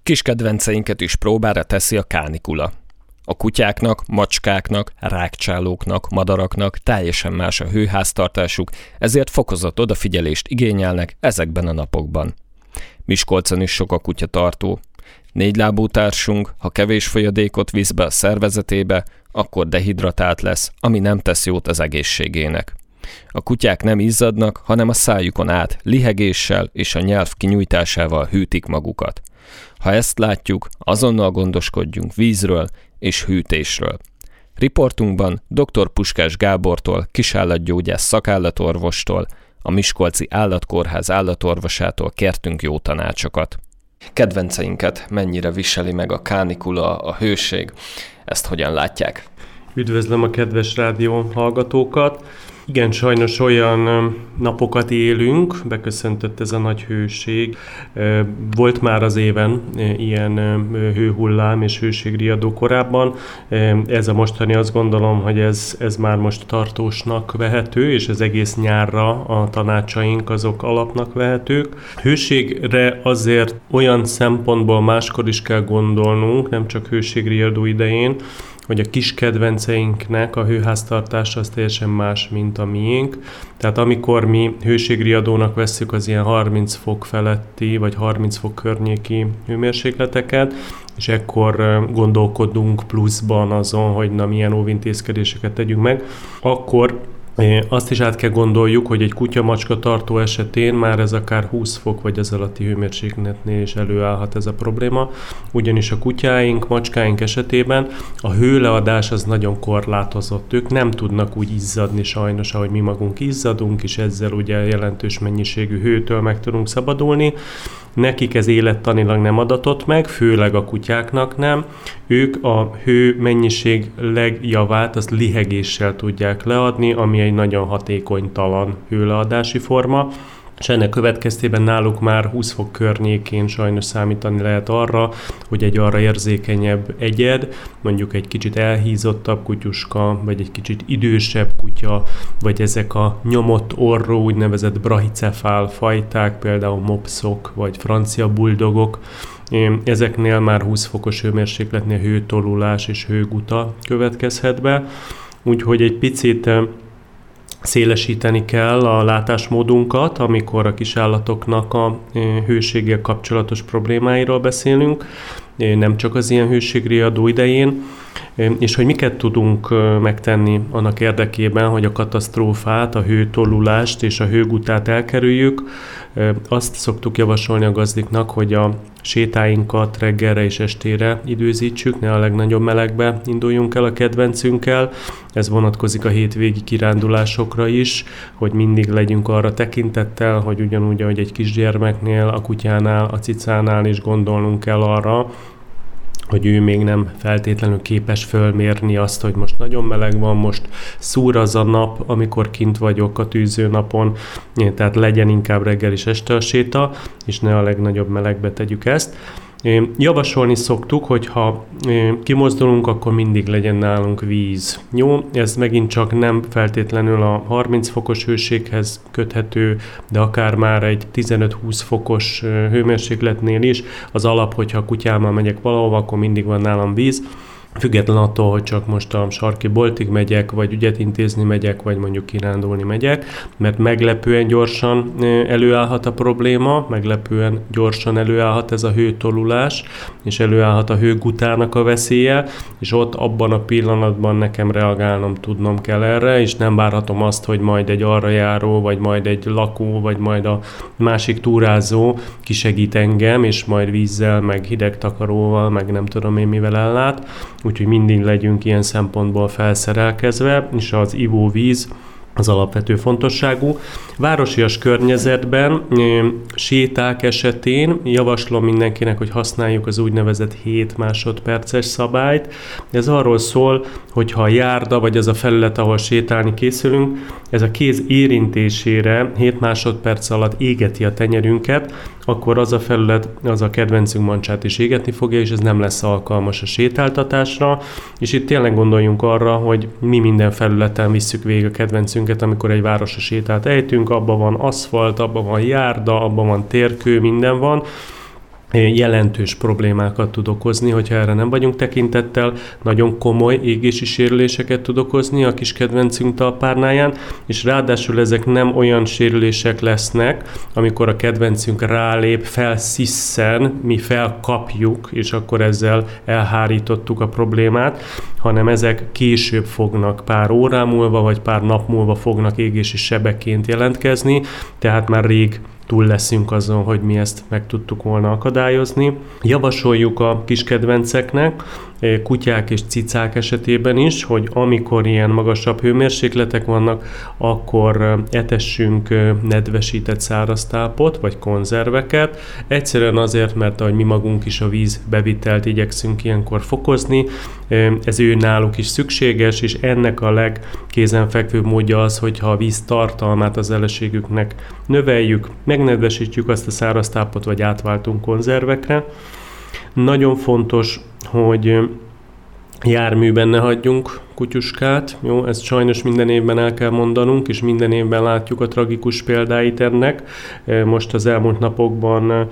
Kis kedvenceinket is próbára teszi a kánikula. A kutyáknak, macskáknak, rágcsálóknak, madaraknak teljesen más a hőháztartásuk, ezért fokozott odafigyelést igényelnek ezekben a napokban. Miskolcon is sok a kutyatartó. 4 lábú társunk, ha kevés folyadékot visz be a szervezetébe, akkor dehidratált lesz, ami nem tesz jót az egészségének. A kutyák nem izzadnak, hanem a szájukon át lihegéssel és a nyelv kinyújtásával hűtik magukat. Ha ezt látjuk, azonnal gondoskodjunk vízről és hűtésről. Riportunkban dr. Puskás Gábortól, kisállatgyógyász szakállatorvostól, a Miskolci Állatkórház állatorvosától kértünk jó tanácsokat. Kedvenceinket mennyire viseli meg a kánikula, a hőség? Ezt hogyan látják? Üdvözlöm a kedves rádió hallgatókat! Igen, sajnos olyan napokat élünk, beköszöntött ez a nagy hőség. Volt már az éven ilyen hőhullám és hőségriadó korábban. Ez a mostani, azt gondolom, hogy ez már most tartósnak vehető, és az egész nyárra a tanácsaink azok alapnak vehetők. Hőségre azért olyan szempontból máskor is kell gondolnunk, nem csak hőségriadó idején, hogy a kis kedvenceinknek a hőháztartása az teljesen más, mint a miénk. Tehát amikor mi hőségriadónak vesszük az ilyen 30 fok feletti, vagy 30 fok környéki hőmérsékleteket, és ekkor gondolkodunk pluszban azon, hogy na milyen óvintézkedéseket tegyünk meg, akkor azt is át kell gondoljuk, hogy egy kutya-macska tartó esetén már ez akár 20 fok vagy ez alatti hőmérsékletnél is előállhat ez a probléma, ugyanis a kutyáink, macskáink esetében a hőleadás az nagyon korlátozott. Ők nem tudnak úgy izzadni sajnos, ahogy mi magunk izzadunk, és ezzel ugye jelentős mennyiségű hőtől meg tudunk szabadulni. Nekik ez élettanilag nem adatott meg, főleg a kutyáknak nem. Ők a hő mennyiség legjavát azt lihegéssel tudják leadni, ami egy nagyon hatékonytalan hőleadási forma, és ennek következtében náluk már 20 fok környékén sajnos számítani lehet arra, hogy egy arra érzékenyebb egyed, mondjuk egy kicsit elhízottabb kutyuska, vagy egy kicsit idősebb kutya, vagy ezek a nyomott orró úgynevezett brachycephal fajták, például mopszok, vagy francia buldogok, ezeknél már 20 fokos hőmérsékletnél hőtolulás és hőguta következhet be, úgyhogy egy picit szélesíteni kell a látásmódunkat, amikor a kisállatoknak a hőséggel kapcsolatos problémáiról beszélünk, nem csak az ilyen hőségriadó idején, és hogy miket tudunk megtenni annak érdekében, hogy a katasztrófát, a hőtolulást és a hőgutát elkerüljük. Azt szoktuk javasolni a gazdiknak, hogy a sétáinkat reggelre és estére időzítsük, ne a legnagyobb melegbe induljunk el a kedvencünkkel. Ez vonatkozik a hétvégi kirándulásokra is, hogy mindig legyünk arra tekintettel, hogy ugyanúgy, ahogy egy kisgyermeknél, a kutyánál, a cicánál is gondolnunk kell arra, hogy ő még nem feltétlenül képes fölmérni azt, hogy most nagyon meleg van, most szúr az a nap, amikor kint vagyok a tűzőnapon, tehát legyen inkább reggel és este a séta, és ne a legnagyobb melegbe tegyük ezt. Javasolni szoktuk, hogy ha kimozdulunk, akkor mindig legyen nálunk víz. Jó, ez megint csak nem feltétlenül a 30 fokos hőséghez köthető, de akár már egy 15-20 fokos hőmérsékletnél is. Az alap, hogyha a kutyámmal megyek valahova, akkor mindig van nálam víz. Független attól, hogy csak most a sarki boltig megyek, vagy ügyet intézni megyek, vagy mondjuk kirándulni megyek, mert meglepően gyorsan előállhat a probléma, meglepően gyorsan előállhat ez a hőtolulás, és előállhat a hőgutának a veszélye, és ott abban a pillanatban nekem reagálnom tudnom kell erre, és nem várhatom azt, hogy majd egy arra járó, vagy majd egy lakó, vagy majd a másik túrázó kisegít engem, és majd vízzel, meg hideg takaróval, meg nem tudom én mivel ellát. Úgyhogy mindig legyünk ilyen szempontból felszerelkezve, és az ivóvíz az alapvető fontosságú. Városias környezetben séták esetén javaslom mindenkinek, hogy használjuk az úgynevezett 7 másodperces szabályt. Ez arról szól, hogy ha a járda vagy az a felület, ahol sétálni készülünk, ez a kéz érintésére 7 másodperc alatt égeti a tenyerünket, akkor az a felület, az a kedvencünk mancsát is égetni fogja, és ez nem lesz alkalmas a sétáltatásra. És itt tényleg gondoljunk arra, hogy mi minden felületen visszük végig a kedvencünket, amikor egy városi sétát ejtünk, abban van aszfalt, abban van járda, abban van térkő, minden van. jelentős problémákat tud okozni, hogyha erre nem vagyunk tekintettel, nagyon komoly égési sérüléseket tud okozni a kis kedvencünk talpárnáján, és ráadásul ezek nem olyan sérülések lesznek, amikor a kedvencünk rálép, felszisszen, mi felkapjuk, és akkor ezzel elhárítottuk a problémát, hanem ezek később fognak, pár órá múlva, vagy pár nap múlva fognak égési sebekként jelentkezni, tehát már rég túl leszünk azon, hogy mi ezt meg tudtuk volna akadályozni. Javasoljuk a kis kedvenceknek, kutyák és cicák esetében is, hogy amikor ilyen magasabb hőmérsékletek vannak, akkor etessünk nedvesített száraztápot, vagy konzerveket. Egyszerűen azért, mert ahogy mi magunk is a vízbevitelt igyekszünk ilyenkor fokozni, ez ő náluk is szükséges, és ennek a legkézenfekvőbb módja az, hogyha a víz tartalmát az eleségüknek növeljük, megnedvesítjük azt a száraztápot, vagy átváltunk konzervekre. Nagyon fontos, hogy járműben ne hagyjunk kutyuskát. Jó, ezt sajnos minden évben el kell mondanunk, és minden évben látjuk a tragikus példáit ennek. Most az elmúlt napokban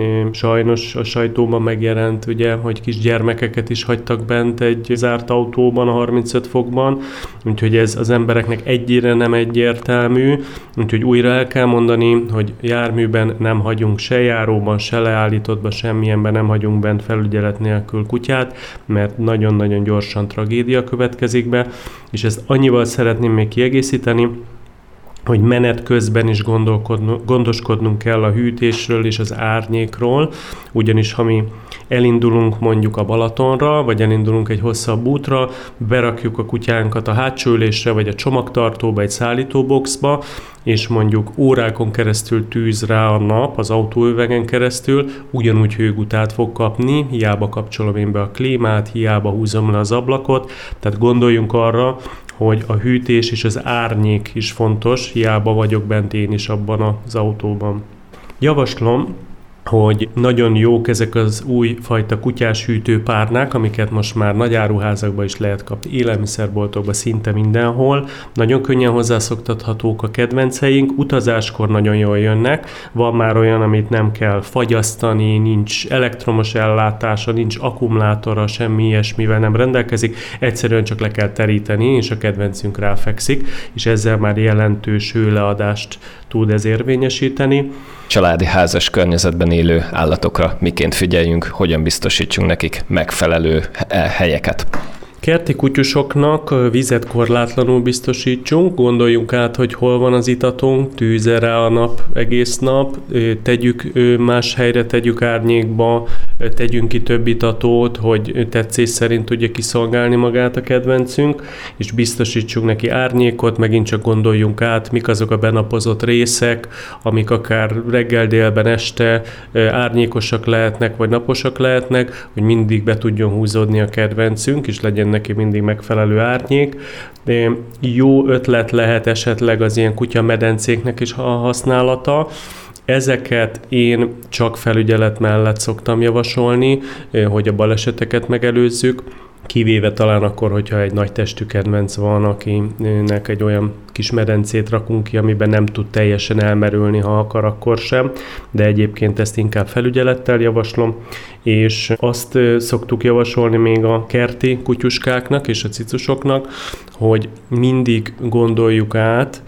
sajnos a sajtóban megjelent, ugye, hogy kisgyermekeket is hagytak bent egy zárt autóban a 35 fokban, úgyhogy ez az embereknek egyére nem egyértelmű, úgyhogy újra el kell mondani, hogy járműben nem hagyunk se járóban, se leállítottban, semmilyenben nem hagyunk bent felügyelet nélkül kutyát, mert nagyon-nagyon gyorsan tragédia következik be, és ezt annyival szeretném még kiegészíteni, hogy menet közben is gondoskodnunk kell a hűtésről és az árnyékról, ugyanis ha mi elindulunk mondjuk a Balatonra, vagy elindulunk egy hosszabb útra, berakjuk a kutyánkat a hátsó ülésre, vagy a csomagtartóba, egy szállítóboxba, és mondjuk órákon keresztül tűz rá a nap, az autóüvegen keresztül, ugyanúgy hőgutát fog kapni, hiába kapcsolom én be a klímát, hiába húzom le az ablakot, tehát gondoljunk arra, hogy a hűtés és az árnyék is fontos, hiába vagyok bent én is abban az autóban. Javaslom, hogy nagyon jók ezek az új fajta kutyás hűtőpárnák, amiket most már nagy áruházakban is lehet kapni, élelmiszerboltokban, szinte mindenhol. Nagyon könnyen hozzászoktathatók a kedvenceink, utazáskor nagyon jól jönnek. Van már olyan, amit nem kell fagyasztani, nincs elektromos ellátása, nincs akkumulátora, semmi ilyesmivel nem rendelkezik, egyszerűen csak le kell teríteni, és a kedvencünk ráfekszik, és ezzel már jelentős hőleadást tud ez érvényesíteni. Családi házas környezetben élő állatokra miként figyeljünk, hogyan biztosítsunk nekik megfelelő helyeket? Kerti kutyusoknak vizet korlátlanul biztosítsunk, gondoljunk át, hogy hol van az itatunk, tűzze rá a nap egész nap, tegyük más helyre, tegyük árnyékba, tegyünk ki több itatót, hogy tetszés szerint tudja kiszolgálni magát a kedvencünk, és biztosítsunk neki árnyékot, megint csak gondoljunk át, mik azok a benapozott részek, amik akár reggel, délben, este árnyékosak lehetnek, vagy naposak lehetnek, hogy mindig be tudjon húzódni a kedvencünk, és legyen neki mindig megfelelő árnyék. De jó ötlet lehet esetleg az ilyen kutyamedencéknek is a használata. Ezeket én csak felügyelet mellett szoktam javasolni, hogy a baleseteket megelőzzük, kivéve talán akkor, hogyha egy nagy testű kedvenc van, akinek egy olyan kis medencét rakunk ki, amiben nem tud teljesen elmerülni, ha akar, akkor sem, de egyébként ezt inkább felügyelettel javaslom, és azt szoktuk javasolni még a kerti kutyuskáknak és a cicusoknak, hogy mindig gondoljuk át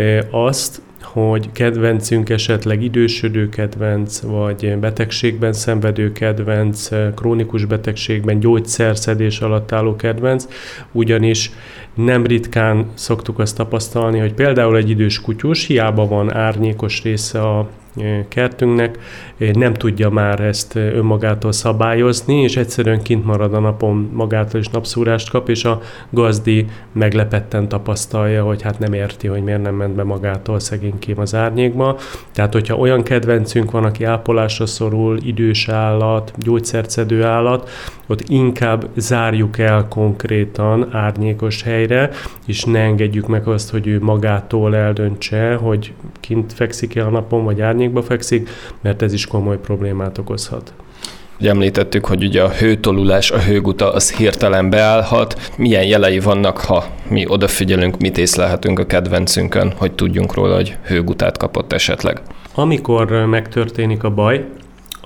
azt, hogy kedvencünk esetleg idősödő kedvenc, vagy betegségben szenvedő kedvenc, krónikus betegségben, gyógyszerszedés alatt álló kedvenc, ugyanis nem ritkán szoktuk azt tapasztalni, hogy például egy idős kutyus, hiába van árnyékos része a kertünknek, nem tudja már ezt önmagától szabályozni, és egyszerűen kint marad a napon magától is napszúrást kap, és a gazdi meglepetten tapasztalja, hogy hát nem érti, hogy miért nem ment be magától szegénykém az árnyékba. Tehát, hogyha olyan kedvencünk van, aki ápolásra szorul, idős állat, gyógyszerszedő állat, ott inkább zárjuk el konkrétan árnyékos helyre, és ne engedjük meg azt, hogy ő magától eldöntse, hogy kint fekszik-e a napon, vagy árnyékba fekszik, mert ez is komoly problémát okozhat. Ugye említettük, hogy ugye a hőtolulás, a hőguta az hirtelen beállhat. Milyen jelei vannak, ha mi odafigyelünk, mit észlelhetünk a kedvencünkön, hogy tudjunk róla, hogy hőgutát kapott esetleg? Amikor megtörténik a baj,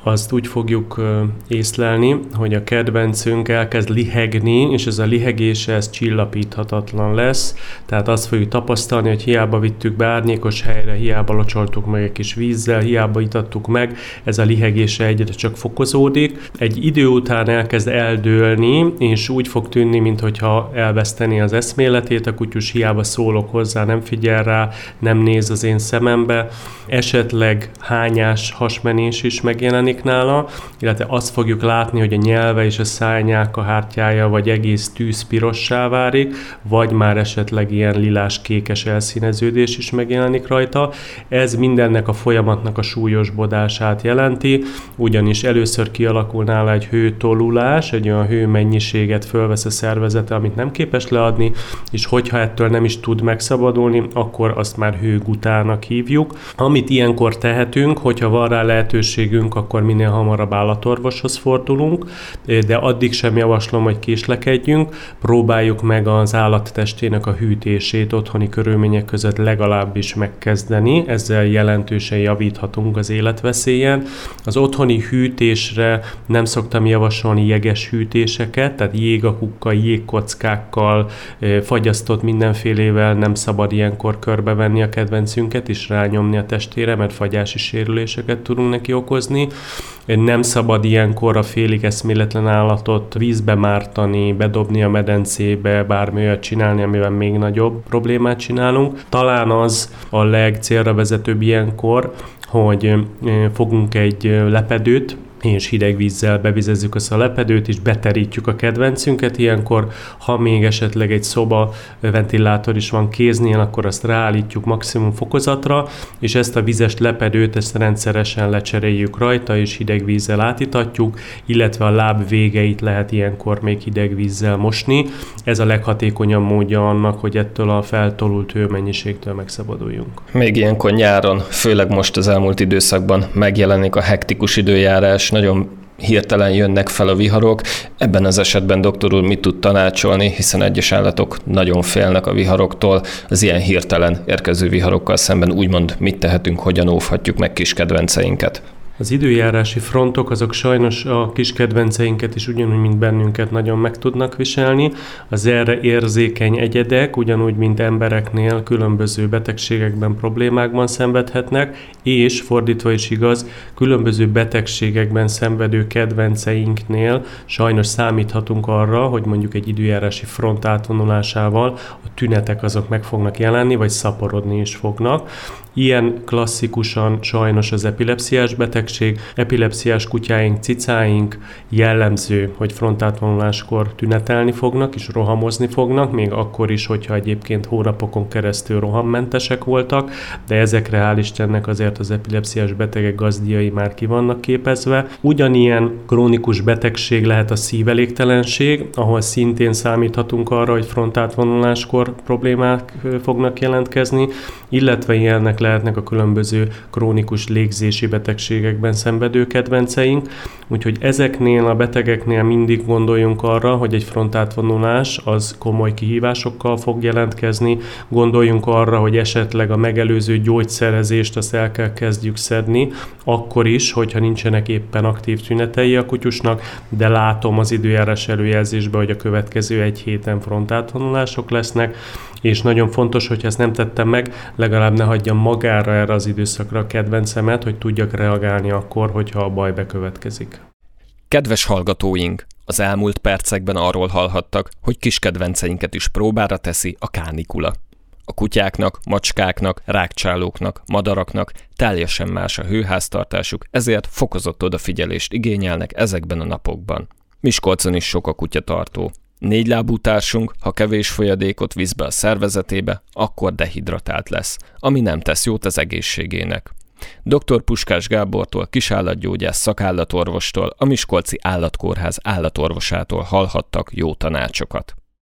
azt úgy fogjuk észlelni, hogy a kedvencünk elkezd lihegni, és ez a lihegése ez csillapíthatatlan lesz. Tehát azt fogjuk tapasztalni, hogy hiába vittük be árnyékos helyre, hiába locsoltuk meg egy kis vízzel, hiába itattuk meg, ez a lihegése egyre csak fokozódik. Egy idő után elkezd eldőlni, és úgy fog tűnni, mintha elveszteni az eszméletét, a kutyus hiába szólok hozzá, nem figyel rá, nem néz az én szemembe, esetleg hányás, hasmenés is megjelenik nála, illetve azt fogjuk látni, hogy a nyelve és a szájnyák, a hártyája vagy egész tűzpirossá válik, vagy már esetleg ilyen lilás-kékes elszíneződés is megjelenik rajta. Ez mindennek a folyamatnak a súlyosbodását jelenti, ugyanis először kialakul nála egy hőtolulás, egy olyan hőmennyiséget fölvesz a szervezete, amit nem képes leadni, és hogyha ettől nem is tud megszabadulni, akkor azt már hőgutának hívjuk. Amit ilyenkor tehetünk, hogyha van rá lehetőségünk, akkor minél hamarabb állatorvoshoz fordulunk, de addig sem javaslom, hogy késlekedjünk, próbáljuk meg az állat testének a hűtését otthoni körülmények között legalábbis megkezdeni, ezzel jelentősen javíthatunk az életveszélyen. Az otthoni hűtésre nem szoktam javasolni jeges hűtéseket, tehát jégakukkal, jégkockákkal, fagyasztott mindenfélével nem szabad ilyenkor körbevenni a kedvencünket és rányomni a testére, mert fagyási sérüléseket tudunk neki okozni. Nem szabad ilyenkor a félig eszméletlen állatot vízbe mártani, bedobni a medencébe, bármi olyat csinálni, amivel még nagyobb problémát csinálunk. Talán az a legcélra vezetőbb ilyenkor, hogy fogunk egy lepedőt, és hideg vízzel bevizezzük azt a lepedőt, és beterítjük a kedvencünket. Ilyenkor, ha még esetleg egy szoba ventilátor is van kéznél, akkor azt ráállítjuk maximum fokozatra, és ezt a vizes lepedőt ezt rendszeresen lecseréljük rajta, és hideg vízzel átitatjuk, illetve a láb végeit lehet ilyenkor még hideg vízzel mosni. Ez a leghatékonyabb módja annak, hogy ettől a feltolult hőmennyiségtől megszabaduljunk. Még ilyenkor nyáron, főleg most az elmúlt időszakban megjelenik a hektikus időjárás, nagyon hirtelen jönnek fel a viharok. Ebben az esetben doktor úr mit tud tanácsolni, hiszen egyes állatok nagyon félnek a viharoktól. Az ilyen hirtelen érkező viharokkal szemben úgymond mit tehetünk, hogyan óvhatjuk meg kis kedvenceinket? Az időjárási frontok azok sajnos a kis kedvenceinket is ugyanúgy, mint bennünket nagyon meg tudnak viselni. Az erre érzékeny egyedek, ugyanúgy, mint embereknél különböző betegségekben, problémákban szenvedhetnek, és fordítva is igaz, különböző betegségekben szenvedő kedvenceinknél sajnos számíthatunk arra, hogy mondjuk egy időjárási front átvonulásával a tünetek azok meg fognak jelenni, vagy szaporodni is fognak. Ilyen klasszikusan sajnos az epilepsziás betegség. Epilepsziás kutyáink, cicáink jellemző, hogy frontátvonuláskor tünetelni fognak és rohamozni fognak, még akkor is, hogyha egyébként hónapokon keresztül rohammentesek voltak, de ezekre hál' Istennek azért az epilepsziás betegek gazdiai már ki vannak képezve. Ugyanilyen krónikus betegség lehet a szívelégtelenség, ahol szintén számíthatunk arra, hogy frontátvonuláskor problémák fognak jelentkezni, illetve ilyenek lehetnek a különböző krónikus légzési betegségekben szenvedő kedvenceink. Úgyhogy ezeknél a betegeknél mindig gondoljunk arra, hogy egy frontátvonulás az komoly kihívásokkal fog jelentkezni. Gondoljunk arra, hogy esetleg a megelőző gyógyszerezést azt el kell kezdjük szedni, akkor is, hogyha nincsenek éppen aktív tünetei a kutyusnak, de látom az időjárás előjelzésben, hogy a következő egy héten frontátvonulások lesznek, és nagyon fontos, hogyha ezt nem tettem meg, legalább ne hagyjam magára erre az időszakra a kedvencemet, hogy tudjak reagálni akkor, hogyha a baj bekövetkezik. Kedves hallgatóink! Az elmúlt percekben arról hallhattak, hogy kis kedvenceinket is próbára teszi a kánikula. A kutyáknak, macskáknak, rágcsálóknak, madaraknak teljesen más a hőháztartásuk, ezért fokozott odafigyelést igényelnek ezekben a napokban. Miskolcon is sok a kutyatartó. 4 lábú társunk, ha kevés folyadékot visz be a szervezetébe, akkor dehidratált lesz, ami nem tesz jót az egészségének. Dr. Puskás Gábortól, kisállatgyógyász szakállatorvostól, a Miskolci Állatkórház állatorvosától hallhattak jó tanácsokat.